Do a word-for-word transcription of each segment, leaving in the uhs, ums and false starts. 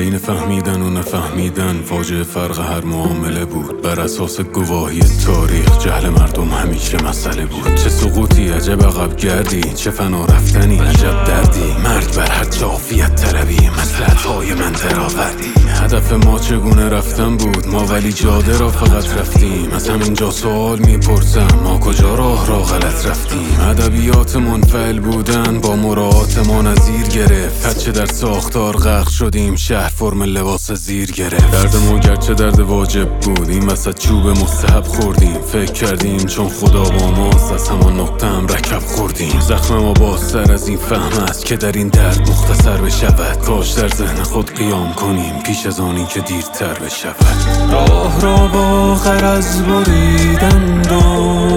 بین فهمیدن و نفهمیدن فاجعه فرق هر معامله بود. بر اساس گواهی تاریخ جهل مردم همیشه مسئله بود. چه سقوطی عجب عقب گردی، چه فنا رفتنی عجب دردی. مرگ بر هر عافیت طلبی، مصلحت‌های من درآوردی. هدف ما چگونه رفتن بود، ما ولی جاده را فقط رفتیم. از همینجا سوال میپرسم ما کجا راه را غلط رفتیم. ادبیات منفعل بودن با مراعات ما نظیر گرفت. هرچه در ساختار غرق شدیم شهر فرم لباس زیر گرفت. درد ما گرچه درد واجب بود، این وسط چوب مستحب خوردیم. فکر کردیم چون خدا با ماست از همان نقطه هم رکب خوردیم. زخم ما بازتر از این فهم است که در این درد مختصر بشود. کاش در ذهن خود قیام کنیم پیش از آن این که دیرتر بشود. راه را با غرض بریدند و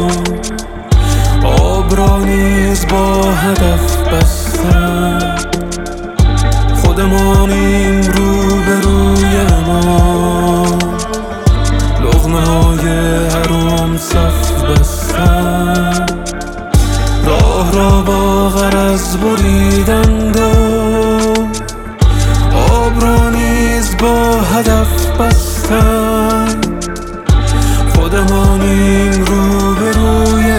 آب را نیز با هدف بستند. خودمانیم روبروی ما، لقمه های حرام صف بستند. راه را با غرض بریدند و آب را نیز با هدف بستند. خودمانیم روبروی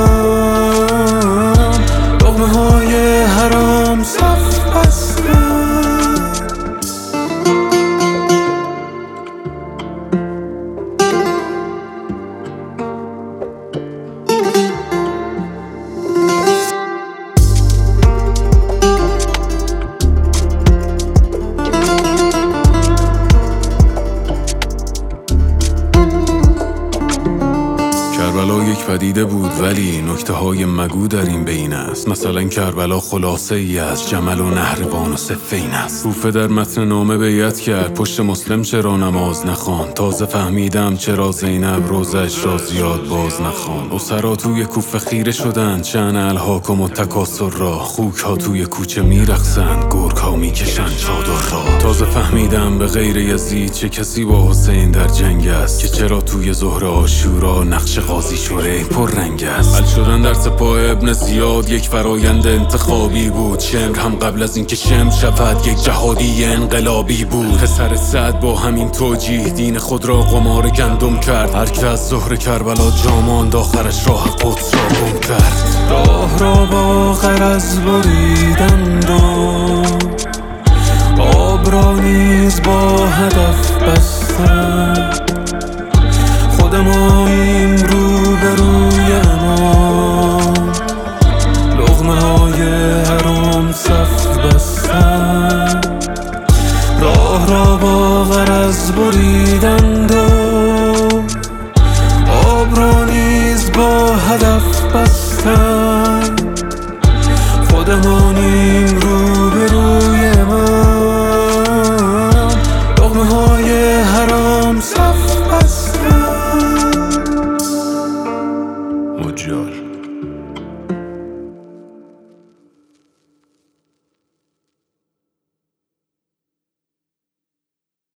من، لقمه های حرام صف بستند. کربلا یک پدیده بود ولی نکته های مگو در این بین است. مثلا کربلا خلاصه ای از جمل و نهروان و صفین است. کوفه در متن نامه بیعت کرد پشت مسلم چرا نماز نخوان. تازه فهمیدم چرا زینب روزش را زیاد باز نخوان. اسرا توی کوفه خیره شدن چن الحاکم و تکاسر را. خوک ها توی کوچه میرقصند، گرگ ها میکشن چادر را. تازه فهمیدم به غیر یزید چه کسی با حسین در جنگ است، که چرا توی ظهر عاشورا نقش قاضی شوره پر رنگ است. حل شدن در سپاه ابن زیاد یک فرایند انتخابی بود. شمر هم قبل از اینکه شمر شود یک جهادی انقلابی بود. پسر سعد با همین توجیه دین خود را قمار گندم کرد. هر که از ظهر کربلا جا ماند آخرش راه قدس را گم کرد. راه را با غرض بریدند و آب را نیز با هدف بستند. خودمانیم